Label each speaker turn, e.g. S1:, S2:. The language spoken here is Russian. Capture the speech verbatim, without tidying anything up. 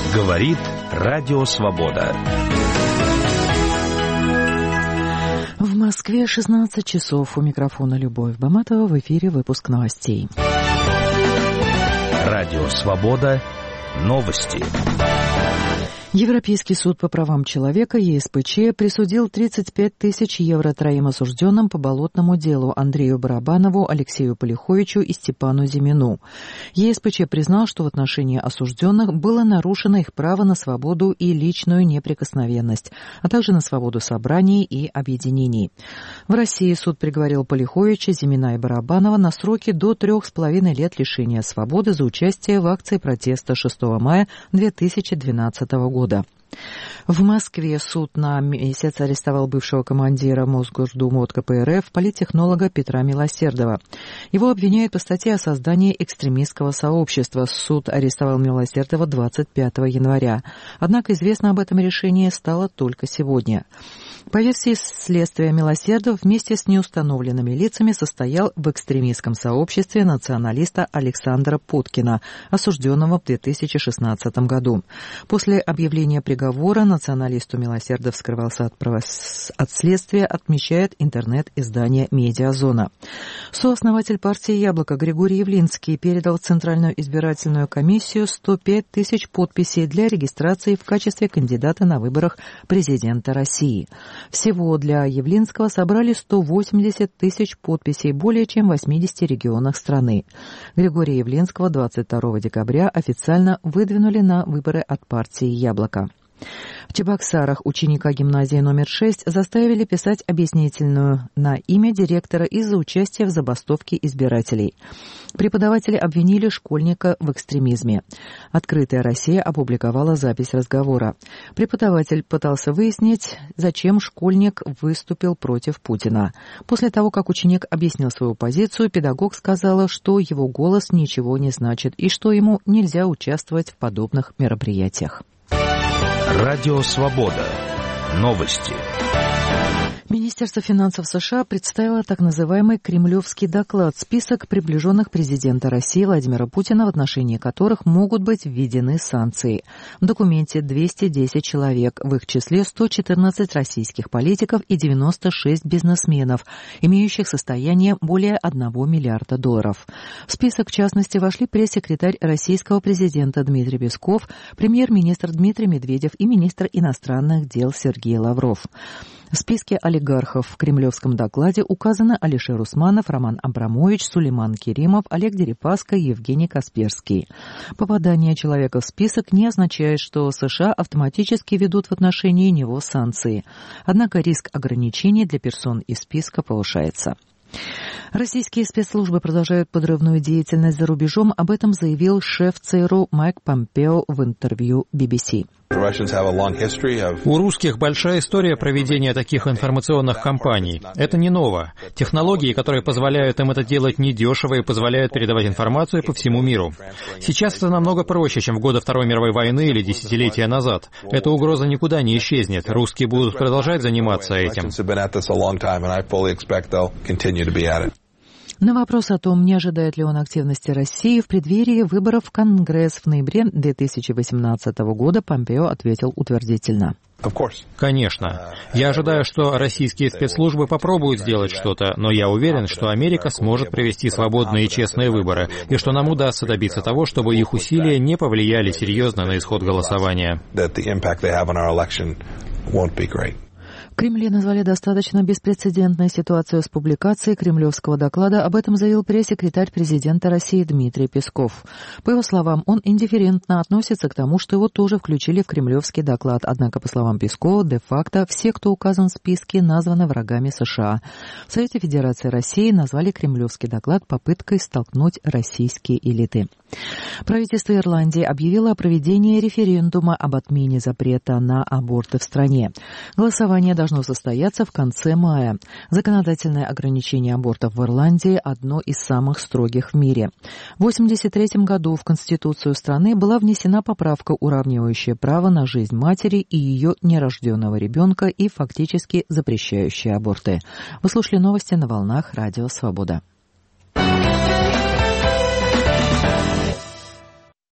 S1: Говорит Радио Свобода.
S2: В Москве шестнадцать часов. У микрофона Любовь Баматова. В эфире выпуск новостей.
S1: Радио Свобода. Новости.
S2: Европейский суд по правам человека ЕСПЧ присудил тридцать пять тысяч евро троим осужденным по болотному делу Андрею Барабанову, Алексею Полиховичу и Степану Зимину. ЕСПЧ признал, что в отношении осужденных было нарушено их право на свободу и личную неприкосновенность, а также на свободу собраний и объединений. В России суд приговорил Полиховича, Зимина и Барабанова на сроки до трех с половиной лет лишения свободы за участие в акции протеста шестого мая две тысячи двенадцатого года. В Москве суд на месяц арестовал бывшего командира Мосгордумы от ка пэ эр эф политтехнолога Петра Милосердова. Его обвиняют по статье о создании экстремистского сообщества. Суд арестовал Милосердова двадцать пятого января. Однако известно об этом решении стало только сегодня. По версии следствия, Милосердов вместе с неустановленными лицами состоял в экстремистском сообществе националиста Александра Путкина, осужденного в две тысячи шестнадцатом году. После объявления приговора националисту Милосердов скрывался от, право... от следствия, отмечает интернет-издание «Медиазона». Сооснователь партии «Яблоко» Григорий Явлинский передал в Центральную избирательную комиссию сто пять тысяч подписей для регистрации в качестве кандидата на выборах президента России. Всего для Явлинского собрали сто восемьдесят тысяч подписей более чем в восьмидесяти регионах страны. Григория Явлинского двадцать второго декабря официально выдвинули на выборы от партии «Яблоко». В Чебоксарах ученика гимназии номер шесть заставили писать объяснительную на имя директора из-за участия в забастовке избирателей. Преподаватели обвинили школьника в экстремизме. «Открытая Россия» опубликовала запись разговора. Преподаватель пытался выяснить, зачем школьник выступил против Путина. После того, как ученик объяснил свою позицию, педагог сказала, что его голос ничего не значит и что ему нельзя участвовать в подобных мероприятиях.
S1: Радио Свобода. Новости.
S2: Министерство финансов США представило так называемый «Кремлевский доклад» – список приближенных президента России Владимира Путина, в отношении которых могут быть введены санкции. В документе двести десять человек, в их числе сто четырнадцать российских политиков и девяносто шесть бизнесменов, имеющих состояние более одного миллиарда долларов. В список, в частности, вошли пресс-секретарь российского президента Дмитрий Песков, премьер-министр Дмитрий Медведев и министр иностранных дел Сергей Лавров. В списке олигархов в кремлевском докладе указаны Алишер Усманов, Роман Абрамович, Сулейман Керимов, Олег Дерипаска и Евгений Касперский. Попадание человека в список не означает, что США автоматически ведут в отношении него санкции. Однако риск ограничений для персон из списка повышается. Российские спецслужбы продолжают подрывную деятельность за рубежом. Об этом заявил шеф ЦРУ Майк Помпео в интервью би би си.
S3: У русских большая история проведения таких информационных кампаний. Это не ново. Технологии, которые позволяют им это делать недешево и позволяют передавать информацию по всему миру. Сейчас это намного проще, чем в годы Второй мировой войны или десятилетия назад. Эта угроза никуда не исчезнет. Русские будут продолжать заниматься этим.
S2: На вопрос о том, не ожидает ли он активности России в преддверии выборов в Конгресс в ноябре две тысячи восемнадцатого года, Помпео ответил утвердительно.
S3: Конечно. Я ожидаю, что российские спецслужбы попробуют сделать что-то, но я уверен, что Америка сможет провести свободные и честные выборы, и что нам удастся добиться того, чтобы их усилия не повлияли серьезно на исход голосования.
S2: В Кремле назвали достаточно беспрецедентной ситуацию с публикацией кремлевского доклада. Об этом заявил пресс-секретарь президента России Дмитрий Песков. По его словам, он индифферентно относится к тому, что его тоже включили в кремлевский доклад. Однако, по словам Пескова, де-факто все, кто указан в списке, названы врагами США. В Совете Федерации России назвали кремлевский доклад попыткой столкнуть российские элиты. Правительство Ирландии объявило о проведении референдума об отмене запрета на аборты в стране. Голосование должно состояться в конце мая. Законодательное ограничение абортов в Ирландии – одно из самых строгих в мире. В восемьдесят третьем году в Конституцию страны была внесена поправка, уравнивающая право на жизнь матери и ее нерожденного ребенка и фактически запрещающая аборты. Вы слушали новости на волнах Радио Свобода.